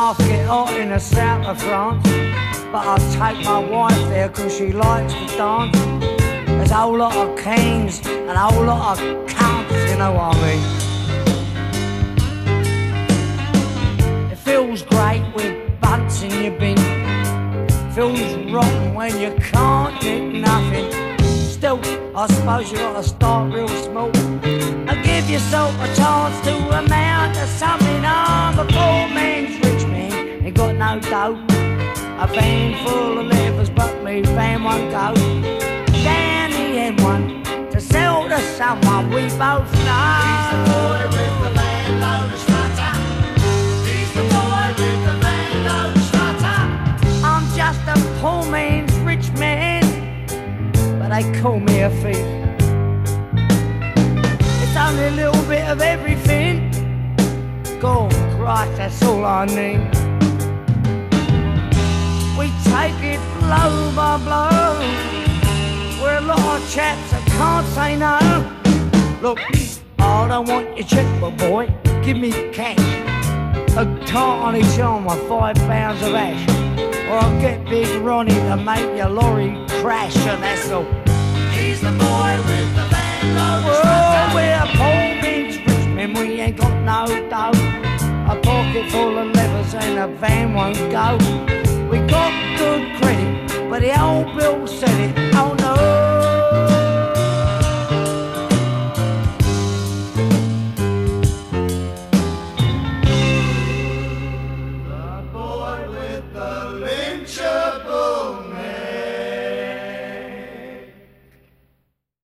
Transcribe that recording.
half get hot in the south of France, but I'll take my wife there cause she likes to dance. There's a whole lot of kings and a whole lot of cunts, you know what I mean. It feels great with butts in your bin. Feels rotten when you can't get nothing. Still, I suppose you gotta start real small and give yourself a chance to amount to something. I'm a poor man's rich man, ain't got no dough. A van full of levers, but me van won't go down the M1 to sell to someone we both know. He's the boy with the landlord strutter. He's the boy with the landlord strutter. I'm just a poor man's rich man, but they call me a thief. It's only a little bit of everything. God Christ, that's all I need. We take it blow by blow. We're a lot of chaps that can't say no. Look, I don't want your checkbook, boy. Give me cash. A tart on each arm with 5 pounds of ash. Or I'll get Big Ronnie to make your lorry crash, and that's all. He's the boy with the landlord Oh, strutter. we're poor man's rich men, we ain't got no dough. A pocket full of levers and a van won't go. We got